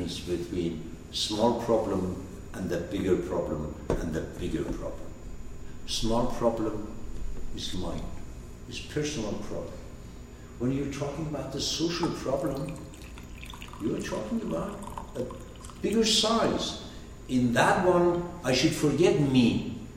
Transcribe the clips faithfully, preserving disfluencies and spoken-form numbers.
difference between small problem and the bigger problem and the bigger problem. Small problem is mine, is personal problem. When you're talking about the social problem, you're talking about a bigger size. In that one, I should forget me.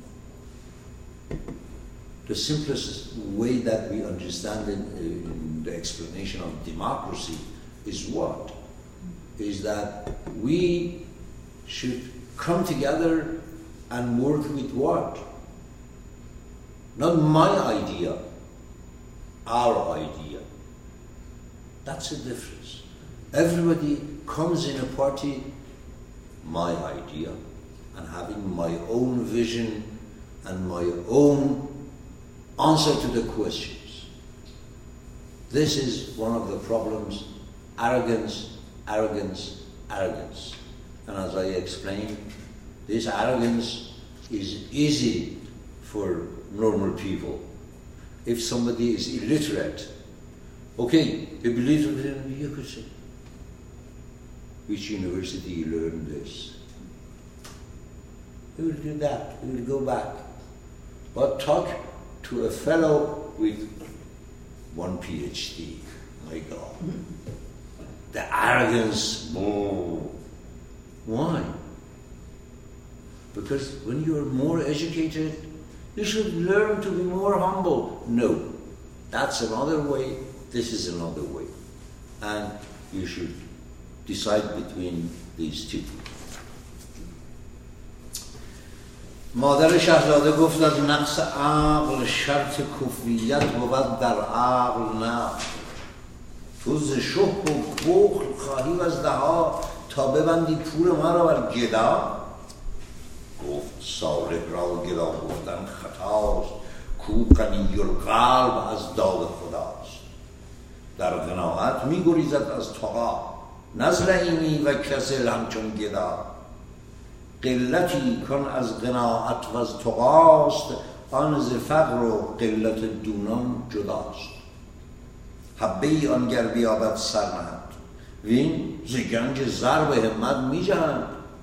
The simplest way that we understand it in the explanation of democracy is what? Is that we should come together and work with what? Not my idea, our idea. That's the difference. Everybody comes in a party, my idea, and having my own vision and my own answer to the questions. This is one of the problems, arrogance, arrogance, arrogance. And as I explained, this arrogance is easy for normal people. If somebody is illiterate, okay, they believe in you could say, which university you learned this? He will do that, he will go back. But talk to a fellow with one PhD, my God. The arrogance, oh. Why? Because when you are more educated, you should learn to be more humble. No, that's another way, this is another way. And you should decide between these two. مادر شهزاده گفت از نقص عقل شرط کفریت بود در عقل نه. تو ز شح و بخل خواهی از دها تا ببندی پور ما را بر گدا. گفت صالح را گدا گفتن خطاست کو غنی القلب از داد خداست. در قناعت می گریزد از طغا نزلعیمی و کسل همچون گدا. قلتی کن از قناعت و از طغاست آن ز فقر و قلت دونان جداست. حبه ای آنگر بیابد سر نهد وین ز گنج زر به همت می جهد.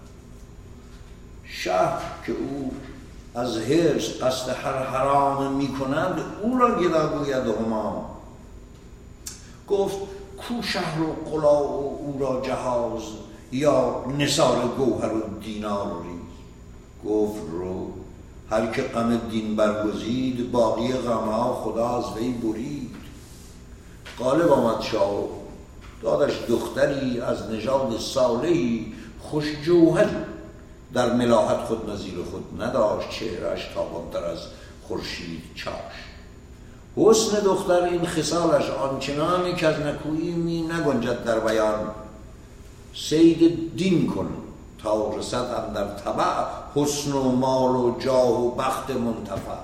شهر که او از حرص قصد هر حرام می کند او را گدا گوید همام. گفت کو شهر و قلا و او را جهاز یا نثار گوهر و دینار ریز. گفت رو هر که غم دین برگزید باقی غمها خدا از وی برید. غالب آمد شاه دادش دختری از نژاد صالحی خوش جوهری. در ملاحت خود نظیر خود نداشت چهرش تابانتر از خورشید چاش. حسن دختر این خصالش آنچنانی که از نکویی می نگنجد در بیان. صید دین کن تا رسد اندر طبع حسن و مال و جاه و بخت منتفع.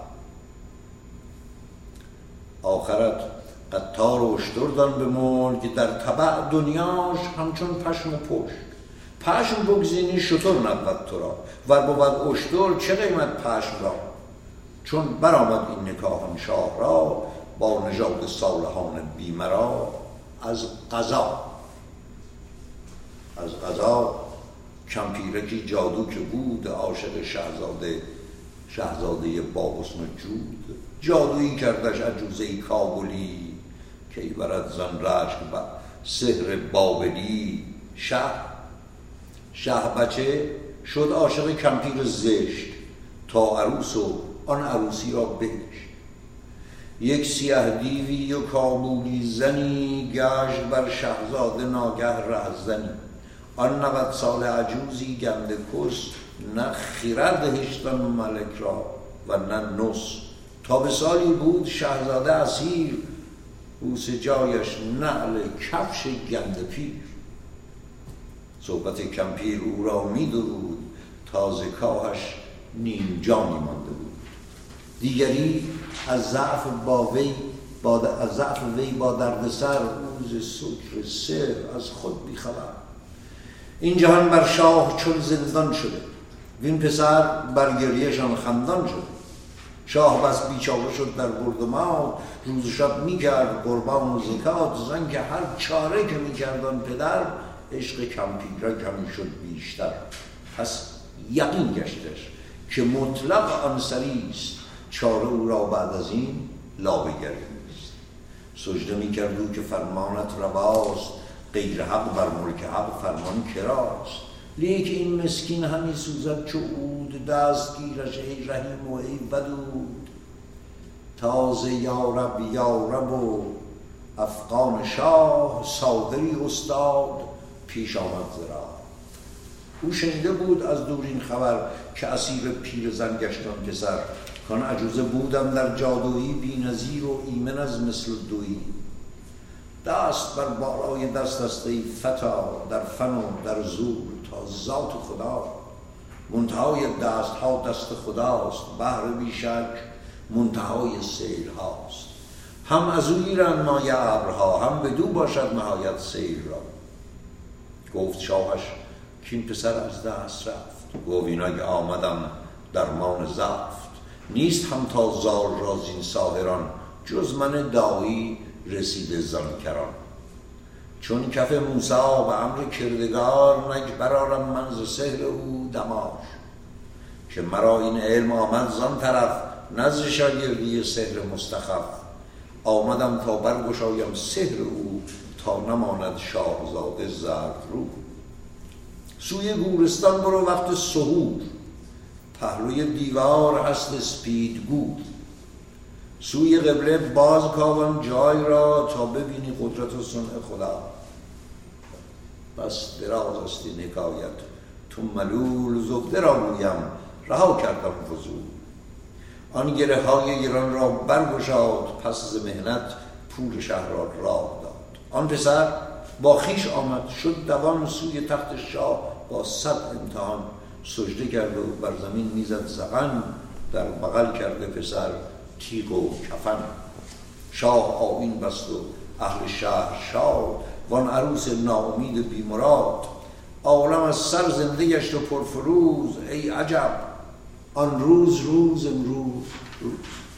آخرت قطار و اشتردان به ملک در طبع دنیاش همچون پشم و پشت. پشم بگزینی شتر نبود تو را ور بود اشتر چه قیمت پشم را. چون برآمد این نکاحان شاه را با نژاد صالحان بیمرا. از قضا از قضا کمپیرکی جادو که بود عاشق شهزاده شهزاده با حسن و جود. جادویی کردش عجوزه کابلی که برد زن رشک و سحر بابلی. شه شه بچه شد عاشق کمپیر زشت تا عروس و آن عروسی را بهشت. یک سیه دیوی و کابولی زنی گشت بر شهزاده ناگه رهزنی. آن نود سال عجوزی گنده کس نه خیرد هشتن ملک را و نه نس. تا به سالی بود شهزاده اسیر بوس جایش نعل کفش گنده پیر. صحبت کمپیر او را می درود تازه کاهش نیم جانی مانده بود. دیگری از ضعف با وی با از ضعف وی با دردسر روز سکر سر از خود بیخبر. این جهان بر شاه چون زندان شده وین پسر بر گریهشان خندان شده. شاه بس بیچاره شد در برد و مات روز شب میکرد قربان و زکات. زن که هر چاره که میکردن پدر عشق کمپیرک همی شد بیشتر. پس یقین گشتش که مطلق آن سریست، چاره او را بعد از این لابه گریست. سجده می کرد او که فرمانت رواست، غیر حق بر ملک حق فرمان کراست. لیک این مسکین همی سوزد چو عود، دست گیرش ای رحیم و ای ودود. تازه یارب یارب و افغان شاه، ساحری استاد پیش آمد ز راه. او شنیده بود از دورین خبر، که اسیر پیر زن گشتان پسر. کان عجوزه بودم در جادویی، بی نظیر و ایمن از مثل دویی. دست بر بالای دست است ای فتا، در فن و در زور تا ذات خدا. منتهای دست ها دست خداست، بحر بی شک منتهای سیل هاست. هم از او گیرند مایه ابرها، هم بدو باشد نهایت سیل را. گفت شاهش کین پسر از دست رفت، گفت اینک آمدم درمان زفت. نیست هم تا زار را زین ساحران، جز من دایی رسیده زان کران. چون کف موسی به امر کردگار، نک برارم من ز سحر او دمار. که مرا این علم آمد زان طرف، نزد شاگردی سحر مستخف. آمدم تا برگشایم سحر او، تا نماند شاهزاده زرد رو. سوی گورستان برو وقت سحور، پهلوی دیوار هست اسپیدگور. سوی قبله باز کاوان جای را، تا ببینی قدرت و صنع خدا. بس دراز است این حکایت، تو ملول زبده را گویم، رها کردم فضول. آن گره های گران را برگشاد، پس ز محنت پول شهر را راه داد. آن پسر با خیش آمد شد دوان، سوی تخت شاه با صد امتحان. سجده کرد و بر زمین میزد زغن، در بغل کرده پسر تیغ و کفن. شاه آیین بست و اهل شهر شاد، وان عروس ناامید بیمراد. عالم از سر زنده گشت و پرفروز، ای عجب آن روز روز امروز روز.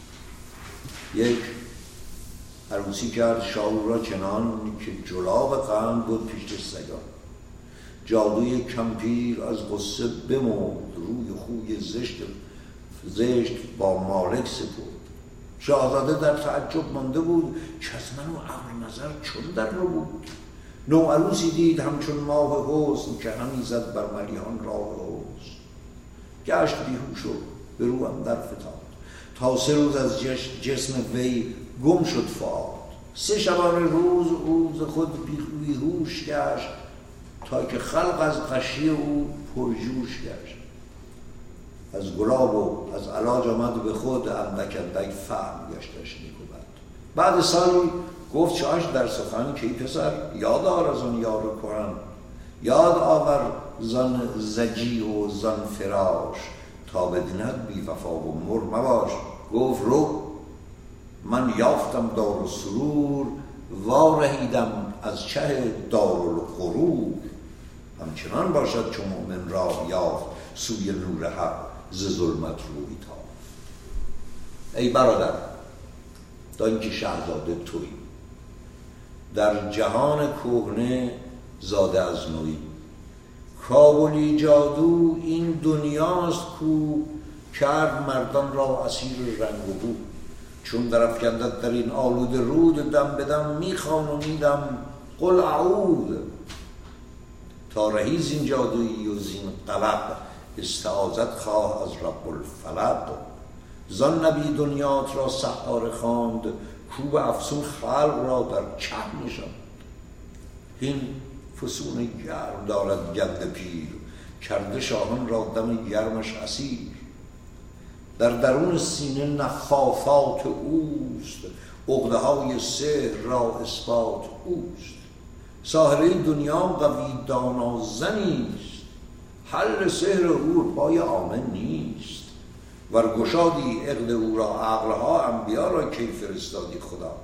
یک عروسی کرد شاه را چنان، که جلاب غم بود پیش سگان. جادوی کمپیر از غصه بمرد، روی خوی زشت زشت با مالک سپرد. شاهزاده در تعجب مانده بود، که از من و عقل نظر چون در رو بود. نو عروسی دید همچون ماه حسن، که همی زد بر ملیحان راه حسن. گشت بیهوش و به رو اندر فتاد، تا سه روز از جسم وی گم شد فؤاد. سه شبانه روز او ز خود بیهوش گشت، تا که خلق از غشی او پرجوش گشت. از گلاب و از علاج آمد به خود، اندک اندک فهم گشتش نیک و بد. بعد سالی گفت شاهش در سخن، که ای پسر یاد آر از آن یار کهن. یاد آور زان زجی و زان فراش، تا بدیند بی وفا و مر مباش. گفت رو من یافتم دار و سرور، وارهیدم از چه دارالغرور. همچنان باشد چون مؤمن راه یافت، سوی نور حق ز ظلمت روی تافت. ای برادر دان که شهزاده تویی، در جهان کهنه زاده از نوی. کابلی جادو این دنیاست کو، کرد مردان را اسیر رنگ و بو. چون در افکندت در این آلود رود، دم بدم میخوان و میدم قل اعود. تا رهی زین جادویی و زین قلق، استعاذت خواه از رب الفلق. زان نبی دنیات را سحار خواند، کوب افسون خلق را در چه نشاند. این فسون گرم دارد گند پیر، کرده شاهان را دم گرمش اسیر. در درون سینه نفاثات اوست، عقده های سحر را اثبات اوست. ساحره دنیا قوی دانا زنیست، حل سحر او پای آمن نیست. ور گشادی عقد او را عقلها، انبیا را کی فرستادی خدا.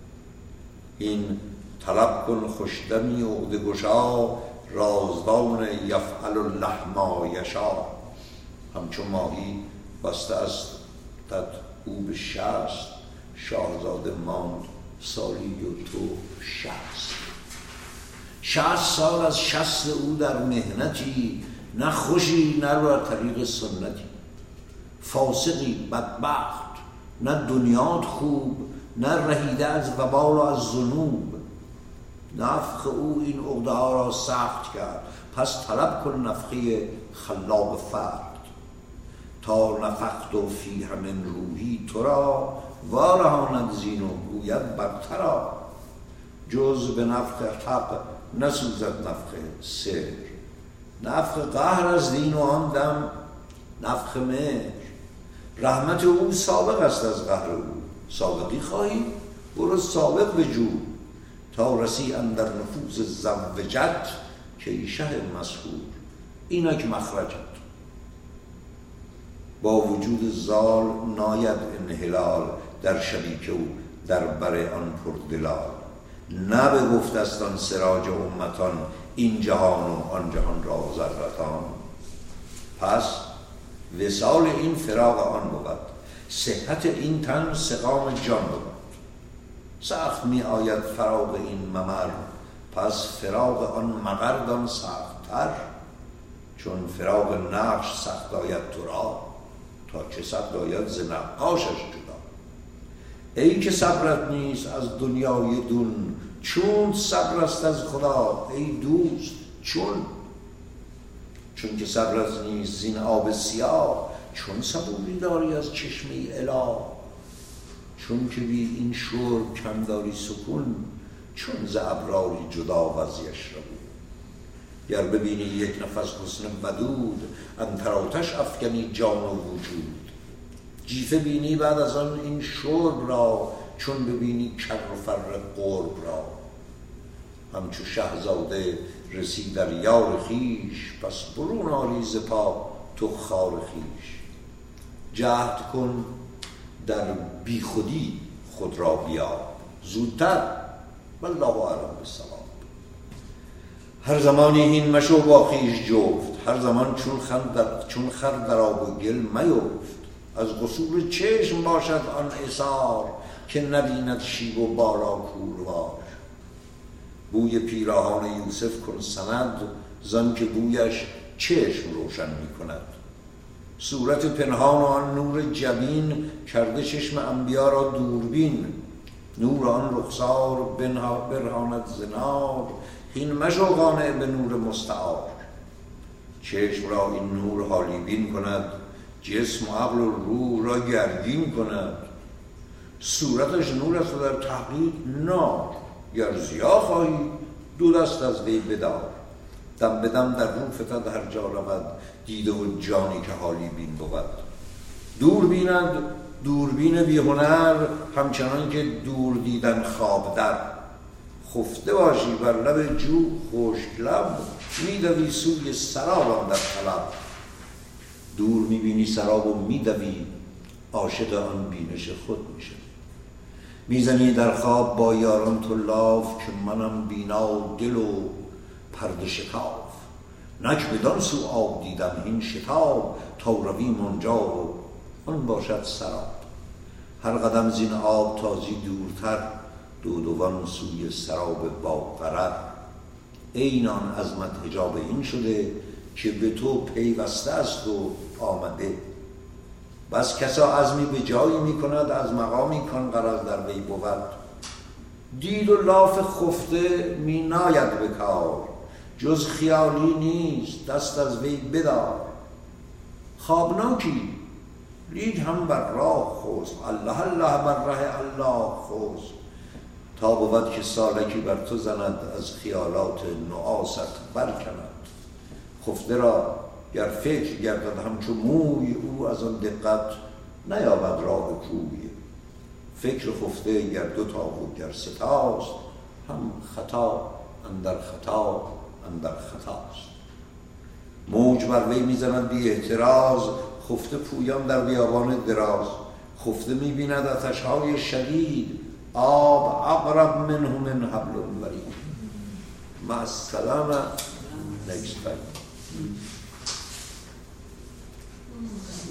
این طلب کن خوشدمی عقده گشا، رازدان یفعل الله ما یشا. همچون ماهی بسته است تد او به شست، شاهزاده ماند سالی و تو شست. شصت سال از شصت او در مهنتی، نه خوشی نه بر طریق سنتی. فاسقی بدبخت، نه دنیات خوب، نه رهیده از وبال و از ذنوب. نفخ او این عقده ها را سخت کرد، پس طلب کن نفخه خلاق فرد. تا نفخت و فی همین روحی تو را، وارهاند زین و گوید برترا. جز به نفخ حق نسوزد نفخ سر، نفخ قهر از دین و آن دم نفخ مهر. رحمت او سابق است از قهر او، سابقی خواهی برو سابق بجو. تا رسی اندر نفوذ زوجت، که ای شه مسحور اینک مخرجت. با وجود زال ناید انحلال، در شبی که او در بر آن پردلال. نه به گفت است آن سراج امتان، این جهان و آن جهان را ذرتان. پس وصال این فراق آن بود، صحت این تن سقام جان بود. سخت می آید فراق این ممر، پس فراق آن مقر دان سخت تر. چون فراق نقش سخت آید تو را، تا چه سخت آید ز نقاشش جدا. ای که صبرت نیست از دنیای دون، چون صبر است از خدا ای دوست چون. چون که صبرت نیست زین آب سیاه، چون صبوری داری از چشمه اله. چون که بی این شرب کم داری سکون، چون ز ابراری جدا وضعش رو. گر ببینی یک نفس حسن ودود، انتر آتش افکنی جان و وجود. جیفه بینی بعد از آن این شرب را، چون ببینی کر و فر قرب را. همچو شهزاده رسی در یار خیش، پس برون آری ز پا تو خار خیش. جهد کن در بی خودی خود را بیاب، زودتر والله اعلم بالصواب. هر زمانی هین مشو با خویش جفت، هر زمان چون خر در, چون خر در آب و گل میفت. از قصور چشم باشد آن اثار، که نبیند شیب و بالا کوروار. بوی پیراهان یوسف کن سند، زان که بویش چشم روشن می کند. صورت پنهان و آن نور جبین، کرده چشم انبیا را دوربین. نور آن رخسار برهاند زنار، هین مشو قانع به نور مستعار. چشم را این نور حالی بین کند، جسم و عقل و روح را گردین کند. صورتش نور است و در تحقیق نار، گر ضیا خواهی دو دست از وی بدار. دم بدم در رو فتد هر جا رود، دیده و جانی که حالی بین بود. دور بیند دوربین بی هنر، همچنان که دور دیدن خواب در. خفته باشی بر لب جو خشک لب، میدوی سوی سراب در طلب. دور میبینی سراب و میدوی، عاشق آن بینش خود میشه. میزنی در خواب با یاران تو لاف، که منم بینا دل و پرده شکاف. نک بدان سو آب دیدم این شتاب، تا رویم آنجا و آن باشد سراب. هر قدم زین آب تازی دورتر، دو دوان سوی سراب با قرر. اینان عظمت حجاب این شده، که به تو پیوسته است و آمده. بس کسا عزمی به جایی می کند، از مقامی کن قرار در وی بود. دید و لاف خفته می ناید به کار، جز خیالی نیست دست از وی بدار. خوابناکی لید هم بر راه خوز، الله الله بر ره الله خوز. تا بود که سالکی بر تو زند، از خیالات نعاست برکند. خفته را گر فکر گردد همچو موی، او از آن دقت نیابد راه کوی. فکر خفته گر دو تا و گر ستاست، هم خطا اندر خطا اندر خطاست. موج بر وی میزند بی احتراز، خفته پویان در بیابان دراز. خفته میبیند آتش‌های شدید، آب اقرب منه من حبل الورید. مع السلامه. next time.